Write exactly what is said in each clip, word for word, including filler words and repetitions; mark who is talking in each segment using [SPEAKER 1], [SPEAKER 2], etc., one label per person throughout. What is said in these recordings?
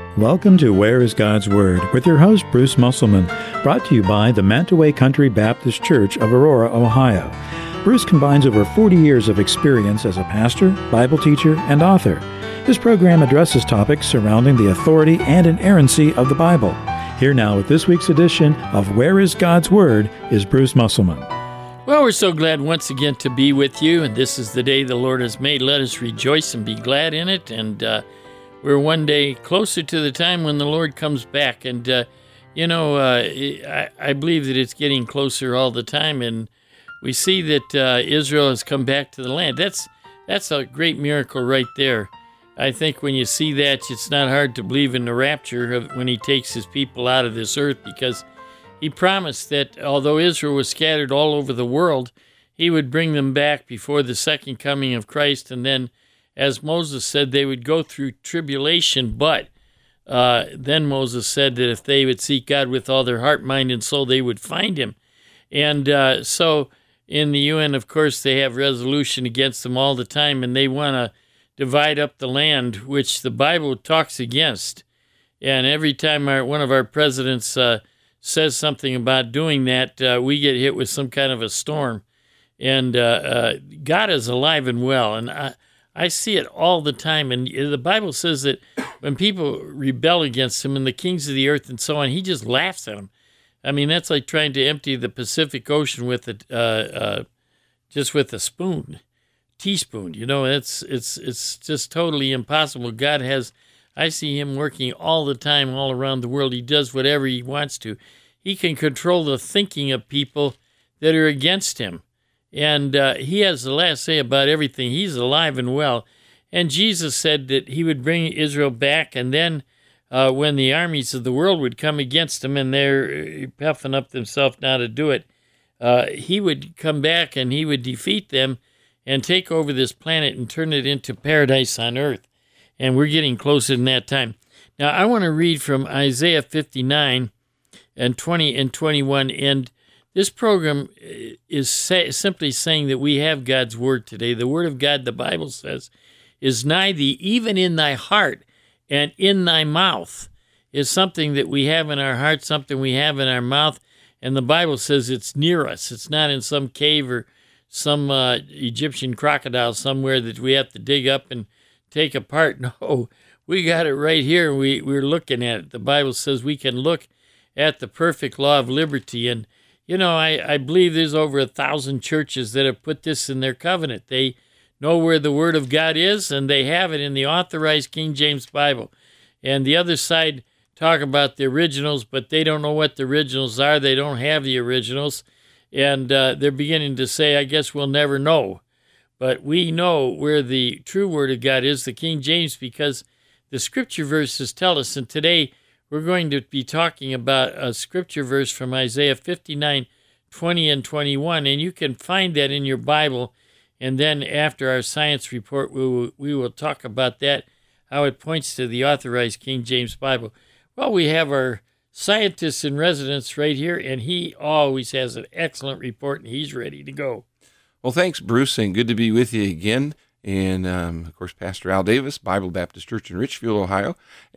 [SPEAKER 1] Welcome to Where is God's Word with your host, Bruce Musselman, brought to you by the Mantaway Country Baptist Church of Aurora, Ohio. Bruce combines over forty years of experience as a pastor, Bible teacher, and author. This program addresses topics surrounding the authority and inerrancy of the Bible. Here now with this week's edition of Where is God's Word is Bruce Musselman.
[SPEAKER 2] Well, we're so glad once again to be with you, and this is the day the Lord has made. Let us rejoice and be glad in it, and uh, we're one day closer to the time when the Lord comes back. And, uh, you know, uh, I, I believe that it's getting closer all the time, and we see that uh, Israel has come back to the land. That's that's a great miracle right there. I think when you see that, it's not hard to believe in the rapture of when he takes his people out of this earth, because he promised that although Israel was scattered all over the world, he would bring them back before the second coming of Christ. And then, as Moses said, they would go through tribulation, but uh, then Moses said that if they would seek God with all their heart, mind, and soul, they would find him. And uh, so in the U N, of course, they have resolution against them all the time, and they want to divide up the land, which the Bible talks against. And every time our, one of our presidents uh, says something about doing that, uh, we get hit with some kind of a storm. And uh, uh, God is alive and well, and I, I see it all the time. And the Bible says that when people rebel against him and the kings of the earth and so on, he just laughs at them. I mean, that's like trying to empty the Pacific Ocean with a, uh, uh, just with a spoon, teaspoon. You know, it's it's it's just totally impossible. God has, I see him working all the time, all around the world. He does whatever he wants to. He can control the thinking of people that are against him. And uh, he has the last say about everything. He's alive and well. And Jesus said that he would bring Israel back, and then uh, when the armies of the world would come against him, and they're puffing up themselves now to do it, uh, he would come back and he would defeat them and take over this planet and turn it into paradise on earth. And we're getting closer than that time. Now, I want to read from Isaiah fifty-nine and twenty and twenty-one, and this program is say, simply saying that we have God's Word today. The Word of God, the Bible says, is nigh thee, even in thy heart and in thy mouth. Is something that we have in our heart, something we have in our mouth, and the Bible says it's near us. It's not in some cave or some uh, Egyptian crocodile somewhere that we have to dig up and take apart. No, we got it right here. We, we're looking at it. The Bible says we can look at the perfect law of liberty, and you know, I, I believe there's over a thousand churches that have put this in their covenant. They know where the Word of God is, and they have it in the authorized King James Bible. And the other side talk about the originals, but they don't know what the originals are. They don't have the originals. And uh, they're beginning to say, I guess we'll never know. But we know where the true Word of God is, the King James, because the Scripture verses tell us. And today, we're going to be talking about a scripture verse from Isaiah fifty-nine, twenty and twenty-one, and you can find that in your Bible. And then after our science report, we will, we will talk about that, how it points to the authorized King James Bible. Well, we have our scientist in residence right here, and he always has an excellent report, and he's ready to go.
[SPEAKER 3] Well, thanks, Bruce, and good to be with you again. And, um, of course, Pastor Al Davis, Bible Baptist Church in Richfield, Ohio.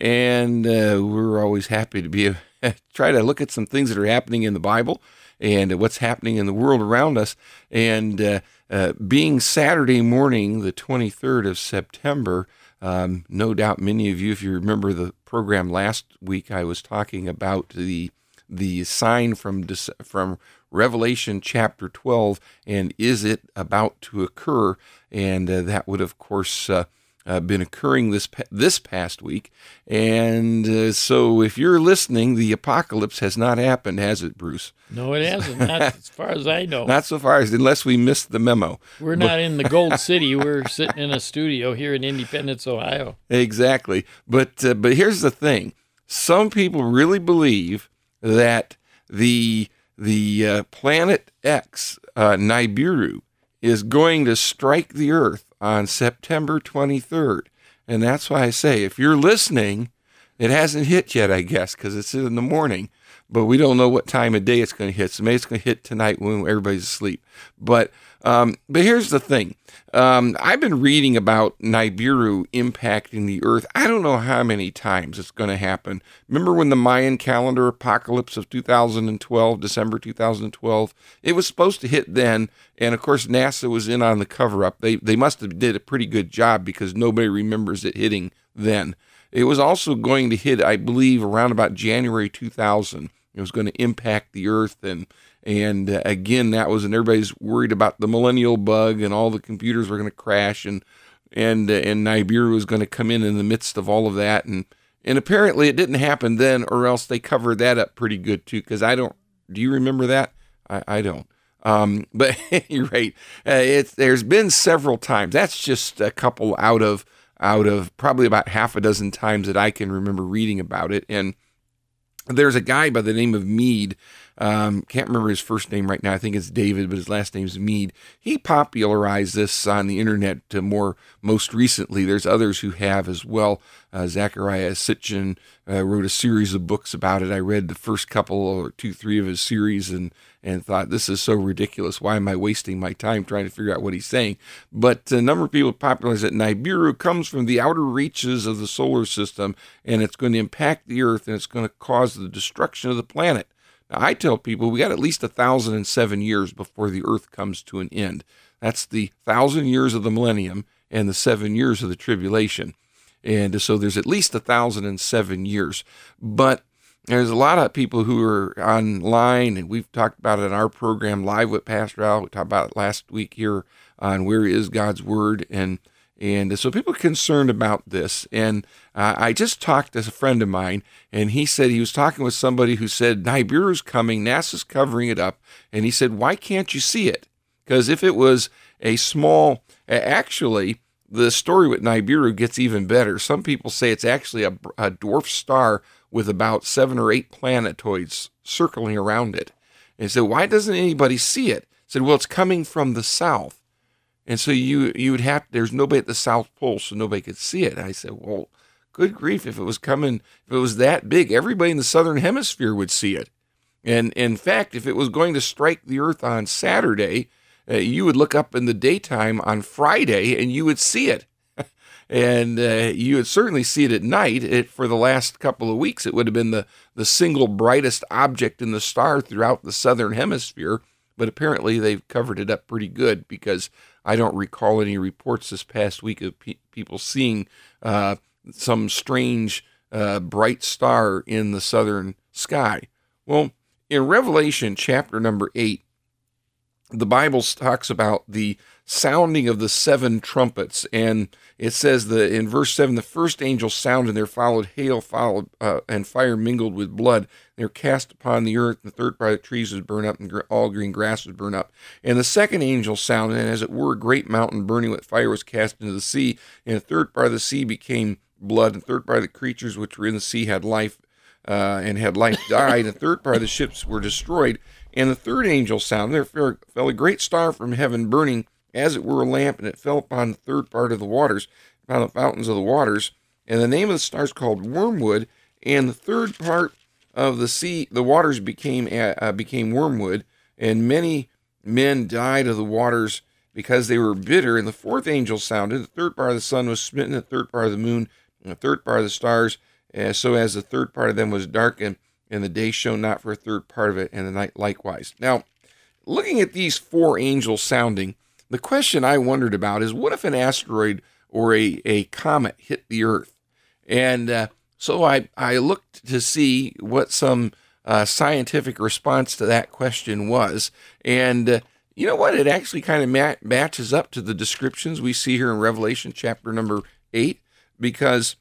[SPEAKER 3] And uh, we're always happy to be a, try to look at some things that are happening in the Bible and what's happening in the world around us. And uh, uh, being Saturday morning, the twenty-third of September, um, no doubt many of you, if you remember the program last week, I was talking about the the sign from from Revelation chapter twelve, and is it about to occur? And uh, that would, of course, uh, uh, been occurring this this past week. And uh, so if you're listening, the apocalypse has not happened, has it, Bruce?
[SPEAKER 2] No, it hasn't, not as far as I know.
[SPEAKER 3] Not so far as, unless we missed the memo.
[SPEAKER 2] We're but, not in the Gold City. We're sitting in a studio here in Independence, Ohio.
[SPEAKER 3] Exactly. But, uh, but here's the thing. Some people really believe that the the uh, Planet X, uh, Nibiru, is going to strike the Earth on September twenty-third. And that's why I say, if you're listening, It hasn't hit yet, I guess, because it's in the morning, but we don't know what time of day it's going to hit. So maybe it's going to hit tonight when everybody's asleep. But um, but here's the thing. Um, I've been reading about Nibiru impacting the earth. I don't know how many times it's going to happen. Remember when the Mayan calendar apocalypse of two thousand twelve, December two thousand twelve, it was supposed to hit then. And of course, NASA was in on the cover up. They, they must have did a pretty good job because nobody remembers it hitting then. It was also going to hit, I believe, around about January two thousand. It was going to impact the earth, and and uh, again, that was, and everybody's worried about the millennial bug, and all the computers were going to crash, and and uh, and Nibiru was going to come in in the midst of all of that, and and apparently it didn't happen then, or else they covered that up pretty good too. Because I don't, do you remember that? I, I don't. Um, but you're right. Uh, it's there's been several times. That's just a couple out of out of probably about half a dozen times that I can remember reading about it, and there's a guy by the name of Mead. Um, can't remember his first name right now. I think it's David, but his last name's Mead. He popularized this on the internet uh, more most recently. There's others who have as well. Uh, Zachariah Sitchin uh, wrote a series of books about it. I read the first couple or two, three of his series and and thought, this is so ridiculous. Why am I wasting my time trying to figure out what he's saying? But a number of people popularized that Nibiru comes from the outer reaches of the solar system, and it's going to impact the Earth, and it's going to cause the destruction of the planet. Now, I tell people we got at least one thousand seven years before the Earth comes to an end. That's the thousand years of the millennium and the seven years of the tribulation. And so there's at least one thousand seven years. But there's a lot of people who are online, and we've talked about it in our program, Live with Pastor Al. We talked about it last week here on Where Is God's Word, and and so people are concerned about this. And uh, I just talked to a friend of mine, and he said he was talking with somebody who said, Nibiru's coming, NASA's covering it up, and he said, why can't you see it? Because if it was a small, actually, the story with Nibiru gets even better. Some people say it's actually a, a dwarf star with about seven or eight planetoids circling around it. And so why doesn't anybody see it? I said, well, it's coming from the south. And so you you would have, there's nobody at the South Pole, so nobody could see it. And I said, well, good grief, if it was coming, if it was that big, everybody in the southern hemisphere would see it. And in fact, if it was going to strike the earth on Saturday, uh, you would look up in the daytime on Friday and you would see it. And uh, you would certainly see it at night. It, for the last couple of weeks, it would have been the, the single brightest object in the star throughout the southern hemisphere. But apparently they've covered it up pretty good, because I don't recall any reports this past week of pe- people seeing uh, some strange uh, bright star in the southern sky. Well, in Revelation chapter number eight, the Bible talks about the sounding of the seven trumpets, and it says that in verse seven, the first angel sounded, and there followed hail, followed uh, and fire mingled with blood. They were cast upon the earth, and the third part of the trees was burned up, and gr- all green grass was burned up. And the second angel sounded, and as it were, a great mountain burning with fire was cast into the sea, and the third part of the sea became blood, and the third part of the creatures which were in the sea had life, uh, and had life died, and the third part of the ships were destroyed. And the third angel sounded, there fell a great star from heaven, burning as it were a lamp, and it fell upon the third part of the waters, upon the fountains of the waters. And the name of the star is called Wormwood, and the third part of the sea, the waters became uh, became wormwood, and many men died of the waters because they were bitter. And the fourth angel sounded, the third part of the sun was smitten, the third part of the moon, and the third part of the stars, uh, so as the third part of them was darkened, and the day shone not for a third part of it, and the night likewise. Now, looking at these four angels sounding, the question I wondered about is, what if an asteroid or a, a comet hit the Earth? And uh, so I, I looked to see what some uh, scientific response to that question was. And uh, you know what? It actually kind of mat- matches up to the descriptions we see here in Revelation chapter number eight, because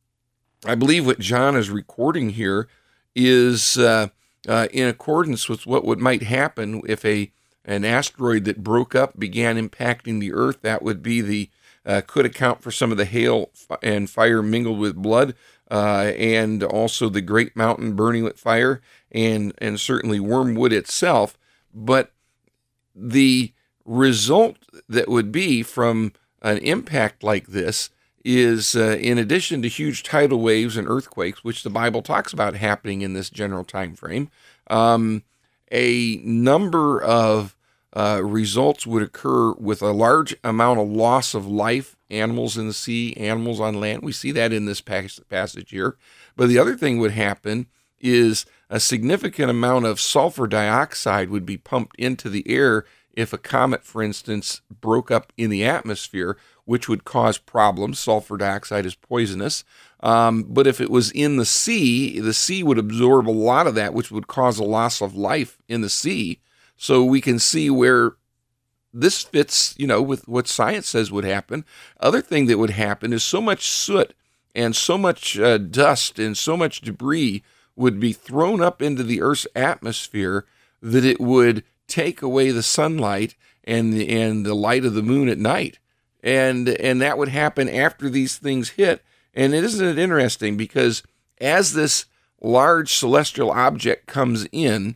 [SPEAKER 3] I believe what John is recording here is uh, uh, in accordance with what would might happen if a an asteroid that broke up began impacting the Earth. That would be the uh, could account for some of the hail and fire mingled with blood, uh, and also the great mountain burning with fire, and and certainly wormwood itself. But the result that would be from an impact like this is uh, in addition to huge tidal waves and earthquakes, which the Bible talks about happening in this general time frame, um, a number of uh, results would occur with a large amount of loss of life, animals in the sea, animals on land. We see that in this pas- passage here. But the other thing would happen is a significant amount of sulfur dioxide would be pumped into the air if a comet, for instance, broke up in the atmosphere, which would cause problems. Sulfur dioxide is poisonous. Um, but if it was in the sea, the sea would absorb a lot of that, which would cause a loss of life in the sea. So we can see where this fits, you know, with what science says would happen. Other thing that would happen is so much soot and so much uh, dust and so much debris would be thrown up into the Earth's atmosphere that it would take away the sunlight and the, and the light of the moon at night. And and that would happen after these things hit. And it isn't it interesting, because as this large celestial object comes in,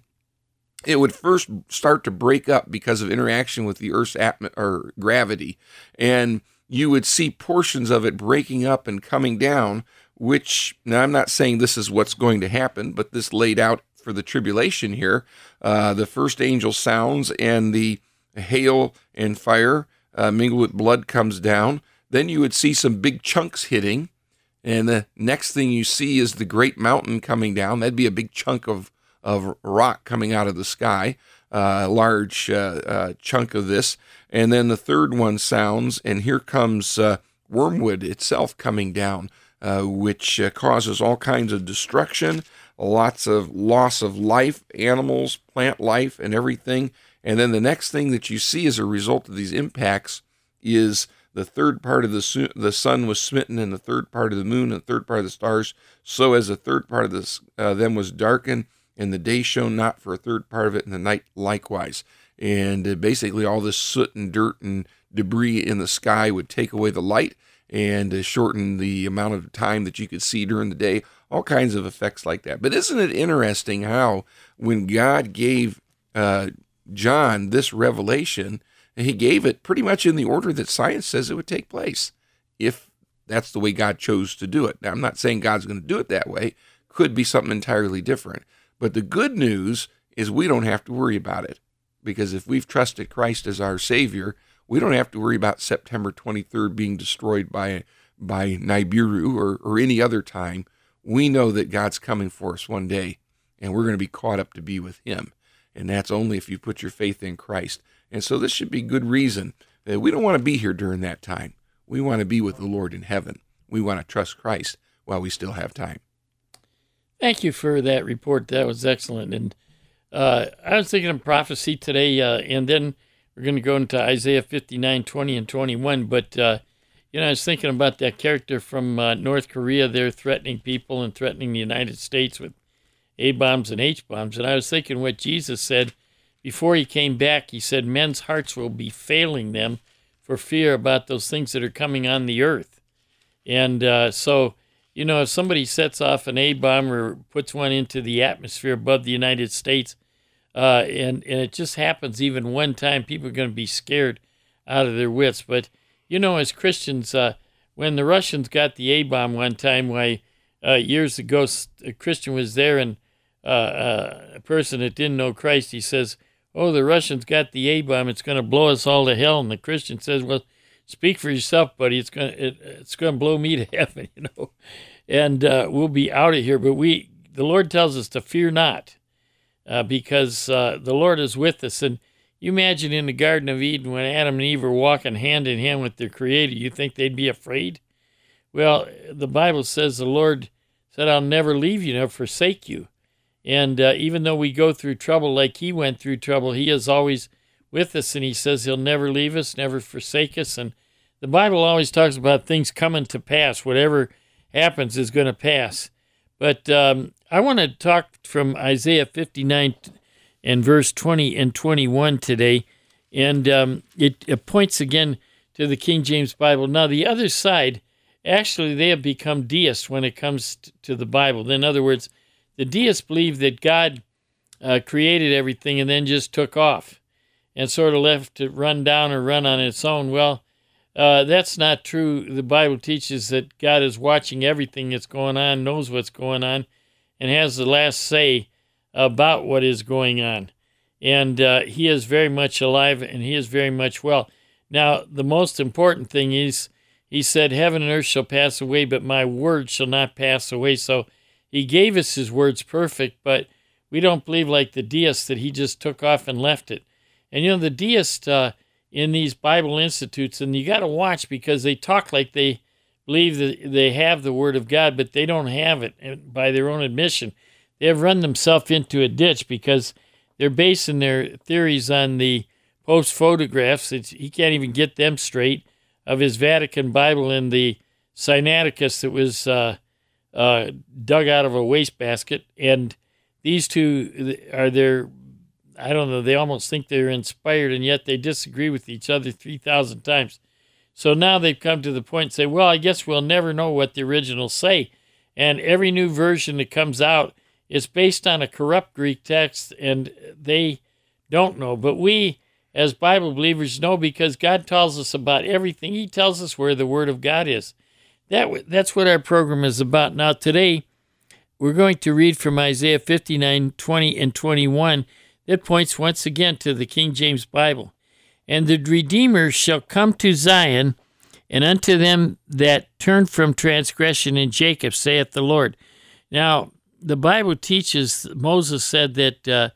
[SPEAKER 3] it would first start to break up because of interaction with the Earth's atmo- or gravity. And you would see portions of it breaking up and coming down, which, now I'm not saying this is what's going to happen, but this laid out for the tribulation here. Uh, the first angel sounds, and the hail and fire uh, mingled with blood comes down. Then you would see some big chunks hitting, and the next thing you see is the great mountain coming down. That'd be a big chunk of, of rock coming out of the sky, uh, a large uh, uh, chunk of this. And then the third one sounds, and here comes uh, wormwood itself coming down, uh, which uh, causes all kinds of destruction, lots of loss of life, animals, plant life, and everything. And then the next thing that you see as a result of these impacts is the third part of the, su- the sun was smitten, and the third part of the moon, and the third part of the stars. So as the third part of this, uh, them was darkened, and the day shone not for a third part of it, and the night likewise. And uh, basically all this soot and dirt and debris in the sky would take away the light and uh, shorten the amount of time that you could see during the day. All kinds of effects like that. But isn't it interesting how when God gave uh, John this revelation, he gave it pretty much in the order that science says it would take place, if that's the way God chose to do it. Now, I'm not saying God's going to do it that way. Could be something entirely different. But the good news is we don't have to worry about it, because if we've trusted Christ as our Savior, we don't have to worry about September twenty-third being destroyed by by Nibiru or, or any other time. We know that God's coming for us one day, and we're going to be caught up to be with Him. And that's only if you put your faith in Christ. And so this should be good reason that we don't want to be here during that time. We want to be with the Lord in heaven. We want to trust Christ while we still have time.
[SPEAKER 2] Thank you for that report. That was excellent. And uh, I was thinking of prophecy today, uh, and then we're going to go into Isaiah fifty-nine, twenty, and twenty-one. But, uh, you know, I was thinking about that character from uh, North Korea. They're threatening people and threatening the United States with A-bombs and H-bombs. And I was thinking what Jesus said before he came back. He said men's hearts will be failing them for fear about those things that are coming on the earth. And uh, so, you know, if somebody sets off an A-bomb or puts one into the atmosphere above the United States, uh, and, and it just happens even one time, people are going to be scared out of their wits. But, you know, as Christians, uh, when the Russians got the A-bomb one time, why uh, years ago a Christian was there, and uh, uh, a person that didn't know Christ, he says, oh, the Russians got the A-bomb, it's going to blow us all to hell. And the Christian says, well, speak for yourself, buddy. It's going to, it, it's going to blow me to heaven, you know. And uh, we'll be out of here. But we, the Lord tells us to fear not, uh, because uh, the Lord is with us. And you imagine in the Garden of Eden when Adam and Eve were walking hand in hand with their Creator, you think they'd be afraid? Well, the Bible says the Lord said, I'll never leave you nor forsake you. And uh, even though we go through trouble like He went through trouble, He is always with us, and He says He'll never leave us, never forsake us. And the Bible always talks about things coming to pass. Whatever happens is going to pass. But um, I want to talk from Isaiah fifty-nine and verse twenty and twenty-one today, and um, it, it points again to the King James Bible. Now, the other side, actually, they have become deists when it comes to the Bible. In other words, the deists believe that God uh, created everything and then just took off and sort of left it run down or run on its own. Well, Uh, that's not true. The Bible teaches that God is watching everything that's going on, knows what's going on, and has the last say about what is going on. And uh, he is very much alive, and he is very much well. Now, the most important thing is, he said, heaven and earth shall pass away, but my word shall not pass away. So he gave us his words perfect, but we don't believe like the deists that he just took off and left it. And, you know, the deists uh, in these Bible institutes, and you got to watch because they talk like they believe that they have the word of God, but they don't have it by their own admission. They have run themselves into a ditch because they're basing their theories on the Pope's photographs. It's, he can't even get them straight, of his Vatican Bible and the Sinaiticus that was uh, uh, dug out of a wastebasket. And these two are their, I don't know, they almost think they're inspired, and yet they disagree with each other three thousand times. So now they've come to the point and say, well, I guess we'll never know what the originals say. And every new version that comes out is based on a corrupt Greek text, and they don't know. But we, as Bible believers, know because God tells us about everything. He tells us where the Word of God is. That That's what our program is about. Now, today, we're going to read from Isaiah fifty-nine, twenty, and twenty-one. That points once again to the King James Bible. And the Redeemer shall come to Zion, and unto them that turn from transgression in Jacob, saith the Lord. Now, the Bible teaches, Moses said that uh,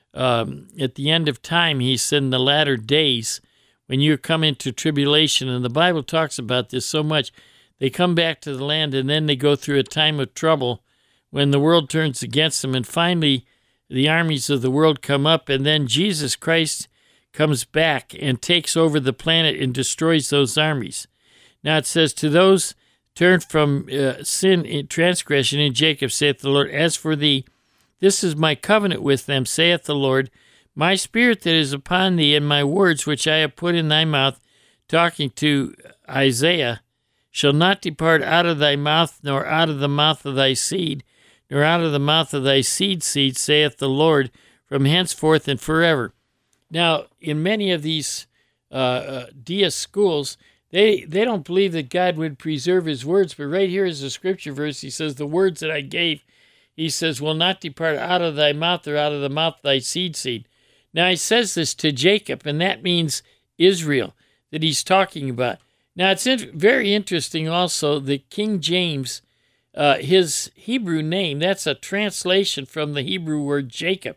[SPEAKER 2] um, at the end of time, he said in the latter days, when you come into tribulation, and the Bible talks about this so much, they come back to the land, and then they go through a time of trouble when the world turns against them, and finally the armies of the world come up, and then Jesus Christ comes back and takes over the planet and destroys those armies. Now it says, to those turned from uh, sin and transgression in Jacob, saith the Lord, as for thee, this is my covenant with them, saith the Lord, my spirit that is upon thee, and my words which I have put in thy mouth, talking to Isaiah, shall not depart out of thy mouth, nor out of the mouth of thy seed, nor out of the mouth of thy seed seed, saith the Lord, from henceforth and forever. Now, in many of these uh, uh, deist schools, they they don't believe that God would preserve his words, but right here is a scripture verse. He says, the words that I gave, he says, will not depart out of thy mouth or out of the mouth of thy seed seed. Now, he says this to Jacob, and that means Israel, that he's talking about. Now, it's in, very interesting also that King James, uh, his Hebrew name, that's a translation from the Hebrew word Jacob.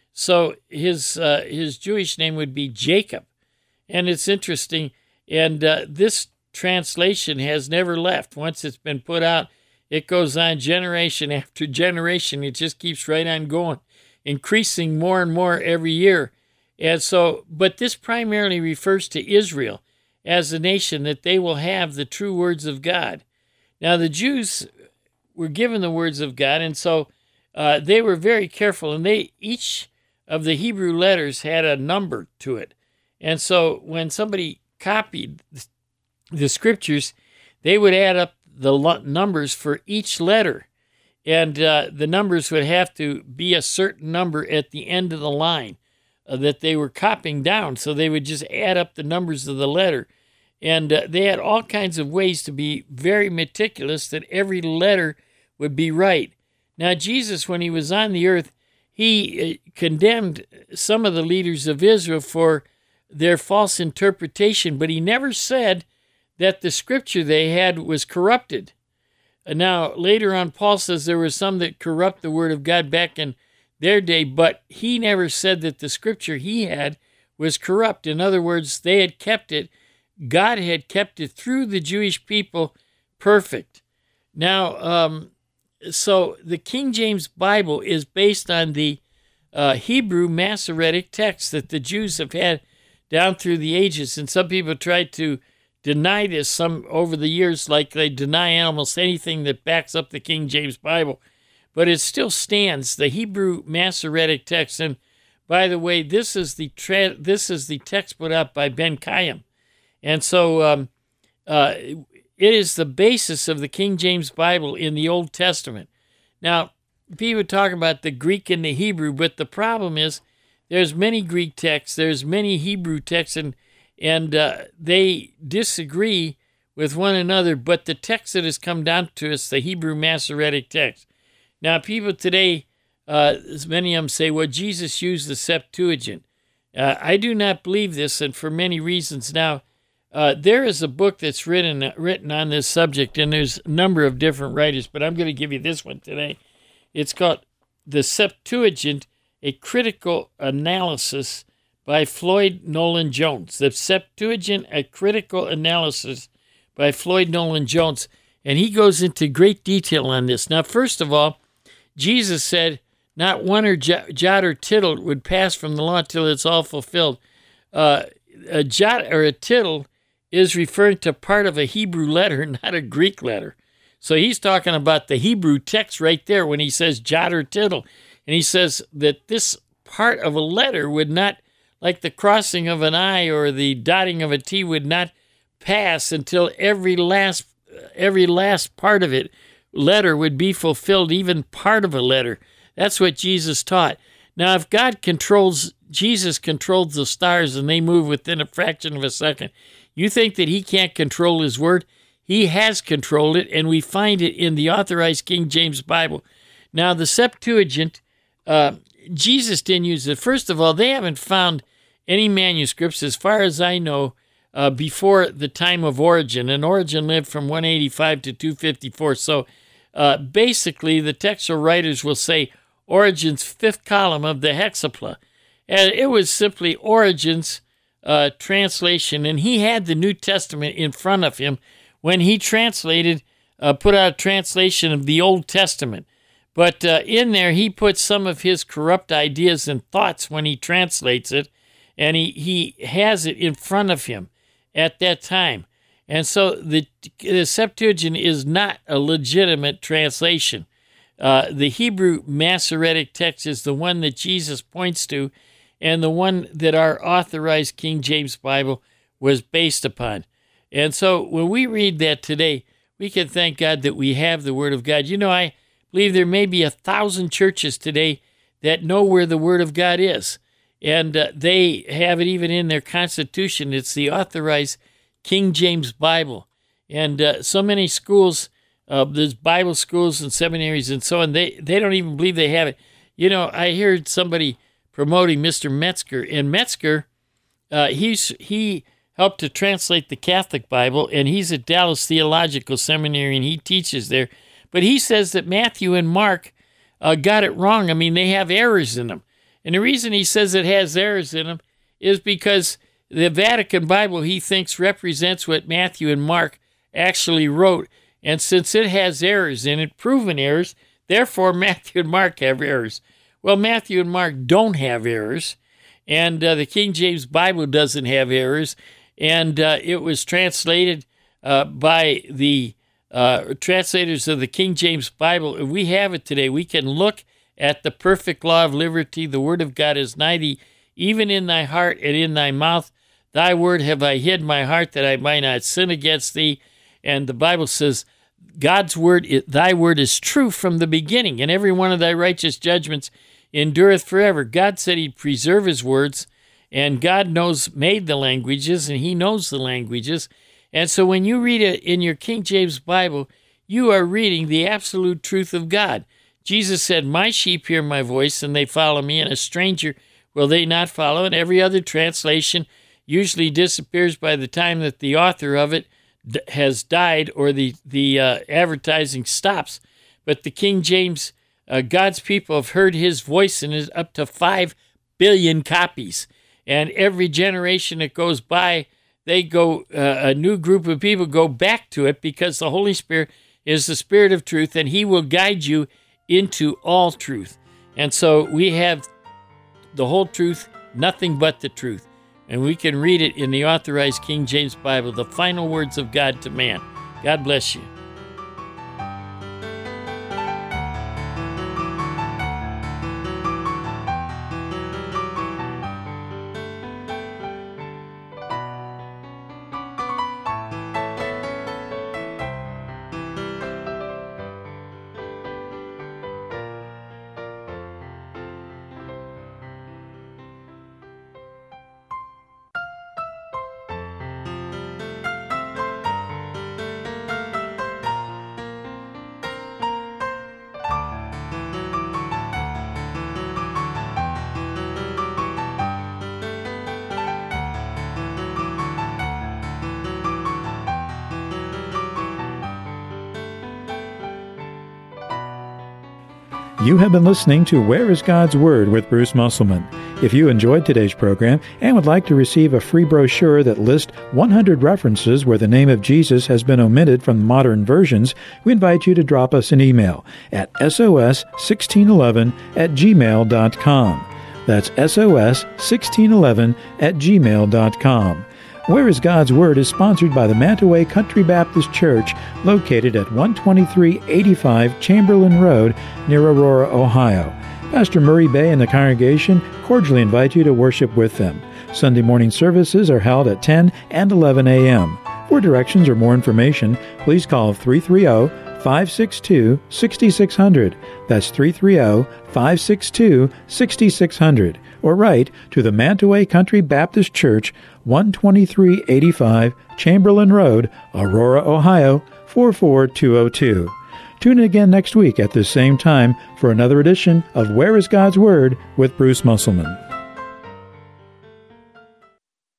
[SPEAKER 2] So his uh, his Jewish name would be Jacob. And it's interesting, and uh, this translation has never left. Once it's been put out, it goes on generation after generation. It just keeps right on going, increasing more and more every year. And so, but this primarily refers to Israel as a nation, that they will have the true words of God. Now, the Jews were given the words of God, and so uh, they were very careful, and they each of the Hebrew letters had a number to it. And so when somebody copied the scriptures, they would add up the numbers for each letter. And uh, the numbers would have to be a certain number at the end of the line uh, that they were copying down. So they would just add up the numbers of the letter. And uh, they had all kinds of ways to be very meticulous that every letter would be right. Now, Jesus, when he was on the earth, he condemned some of the leaders of Israel for their false interpretation, but he never said that the scripture they had was corrupted. Now, later on, Paul says there were some that corrupt the word of God back in their day, but he never said that the scripture he had was corrupt. In other words, they had kept it, God had kept it through the Jewish people perfect. Now, um, so the King James Bible is based on the uh, Hebrew Masoretic text that the Jews have had down through the ages, and some people tried to deny this some over the years, like they deny almost anything that backs up the King James Bible, but it still stands, the Hebrew Masoretic text. And by the way, this is the tra- this is the text put out by Ben Chaim, and so um, uh, it is the basis of the King James Bible in the Old Testament. Now, people talk about the Greek and the Hebrew, but the problem is there's many Greek texts, there's many Hebrew texts, and and uh, they disagree with one another, but the text that has come down to us, the Hebrew Masoretic text. Now, people today, uh, many of them say, well, Jesus used the Septuagint. Uh, I do not believe this, and for many reasons. Now, uh, there is a book that's written written on this subject, and there's a number of different writers, but I'm going to give you this one today. It's called The Septuagint, A Critical Analysis by Floyd Nolan Jones. The Septuagint, A Critical Analysis by Floyd Nolan Jones. And he goes into great detail on this. Now, first of all, Jesus said, not one or jot or tittle would pass from the law till it's all fulfilled. Uh, a jot or a tittle is referring to part of a Hebrew letter, not a Greek letter. So he's talking about the Hebrew text right there when he says jot or tittle. And he says that this part of a letter would not, like the crossing of an I or the dotting of a T, would not pass until every last every last part of it, letter, would be fulfilled, even part of a letter. That's what Jesus taught. Now, if God controls, Jesus controls the stars and they move within a fraction of a second, you think that he can't control his word? He has controlled it, and we find it in the Authorized King James Bible. Now, the Septuagint, uh, Jesus didn't use it. First of all, they haven't found any manuscripts, as far as I know, uh, before the time of Origen. And Origen lived from one eighty-five to two fifty-four. So uh, basically, the textual writers will say Origen's fifth column of the Hexapla. And it was simply Origen's uh, translation, and he had the New Testament in front of him when he translated, uh, put out a translation of the Old Testament. But uh, in there, he puts some of his corrupt ideas and thoughts when he translates it, and he, he has it in front of him at that time. And so the, the Septuagint is not a legitimate translation. Uh, the Hebrew Masoretic text is the one that Jesus points to, and the one that our Authorized King James Bible was based upon. And so when we read that today, we can thank God that we have the Word of God. You know, I believe there may be a thousand churches today that know where the Word of God is. And uh, they have it even in their constitution. It's the Authorized King James Bible. And uh, so many schools, uh, there's Bible schools and seminaries and so on, they, they don't even believe they have it. You know, I heard somebody promoting Mister Metzger. And Metzger, uh, he's he helped to translate the Catholic Bible, and he's at Dallas Theological Seminary, and he teaches there. But he says that Matthew and Mark uh, got it wrong. I mean, they have errors in them. And the reason he says it has errors in them is because the Vatican Bible, he thinks, represents what Matthew and Mark actually wrote. And since it has errors in it, proven errors, therefore Matthew and Mark have errors. Well, Matthew and Mark don't have errors, and uh, the King James Bible doesn't have errors, and uh, it was translated uh, by the uh, translators of the King James Bible. We have it today. We can look at the perfect law of liberty. The word of God is nigh thee, even in thy heart and in thy mouth. Thy word have I hid my heart, that I might not sin against thee. And the Bible says, God's word, thy word is true from the beginning, and every one of thy righteous judgments endureth forever. God said he'd preserve his words, and God knows, made the languages, and he knows the languages. And so when you read it in your King James Bible, you are reading the absolute truth of God. Jesus said, my sheep hear my voice, and they follow me, and a stranger will they not follow. And every other translation usually disappears by the time that the author of it has died or the, the uh, advertising stops. But the King James, uh, God's people have heard his voice, and is up to five billion copies. And every generation that goes by, they go, uh, a new group of people go back to it, because the Holy Spirit is the Spirit of truth, and he will guide you into all truth. And so we have the whole truth, nothing but the truth. And we can read it in the Authorized King James Bible, the final words of God to man. God bless you.
[SPEAKER 1] You have been listening to Where is God's Word with Bruce Musselman. If you enjoyed today's program and would like to receive a free brochure that lists one hundred references where the name of Jesus has been omitted from modern versions, we invite you to drop us an email at S O S sixteen eleven at gmail dot com. That's S O S sixteen eleven at gmail dot com. Where is God's Word is sponsored by the Mantaway Country Baptist Church, located at one twenty-three eighty-five Chamberlain Road near Aurora, Ohio. Pastor Murray Bay and the congregation cordially invite you to worship with them. Sunday morning services are held at ten and eleven a.m. For directions or more information, please call three three zero, five six two, six six zero zero. That's three three zero, five six two, six six zero zero. Or write to the Mantaway Country Baptist Church, one twenty-three eighty-five Chamberlain Road, Aurora, Ohio, four four two zero two. Tune in again next week at this same time for another edition of Where is God's Word with Bruce Musselman.